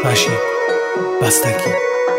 رشید بستگی.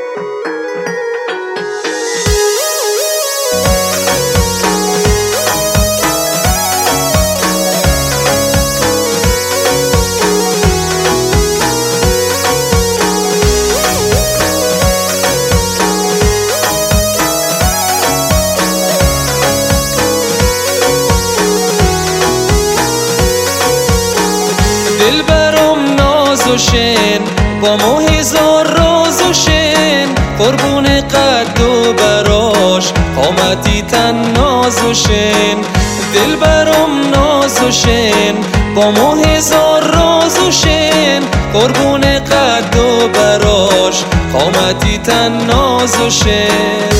دل برام ناز و شن با ما هزار راز و شن، قربون قد و براش قامتی تن ناز و شن. دل برام ناز و شن با ما هزار راز و شن، قربون قد و براش قامتی تن ناز و شن.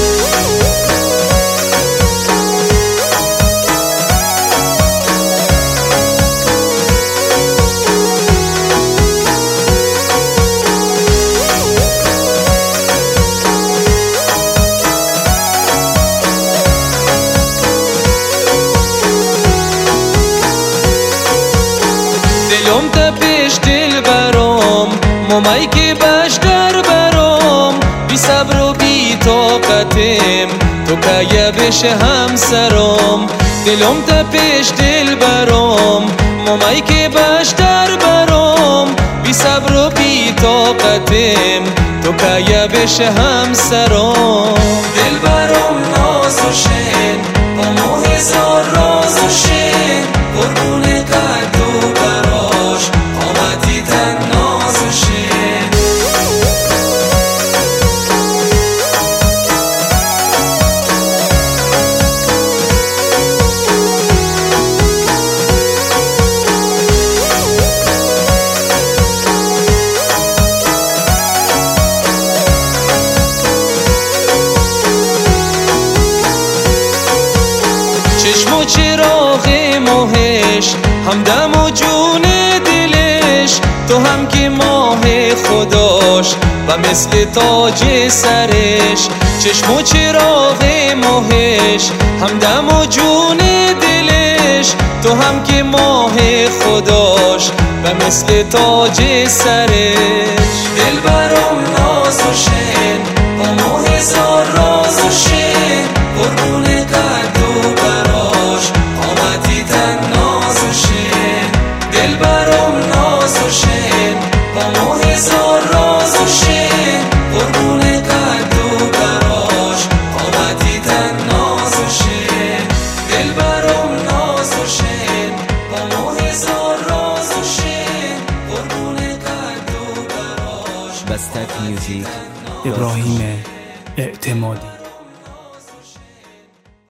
دلم تپش دل برام مومایی که بش در برام، بی صبر و بی طاقتم تو که بشه همسرام. دلم تپش دل برام مومایی که بش در برام، بی صبر و بی طاقتم تو که بشه همسرام. دل برام ناز و شن با ما هزار راز و شن، قربون قد و براش قامتی تن ناز و شن. چشم و چراغ ماهش همدم و جون دلش، تو هم که ماه خداش و مثل تاج سرش. چشم و چراغ ماهش همدم و جون دلش، تو هم که ماه خداش و مثل تاج سرش. دل برام ناز و شن با ما هزار راز و شن، قربون قد و براش قامتی تن ناز و شن. دل برام ناز و شن با ما هزار راز و شن، قربون قد و براش قامتی تن ناز و شن. دل برام ناز و شن با ما هزار راز و شن، قربون قد و براش. بستک میوزیک، ابراهیم اعتمادی.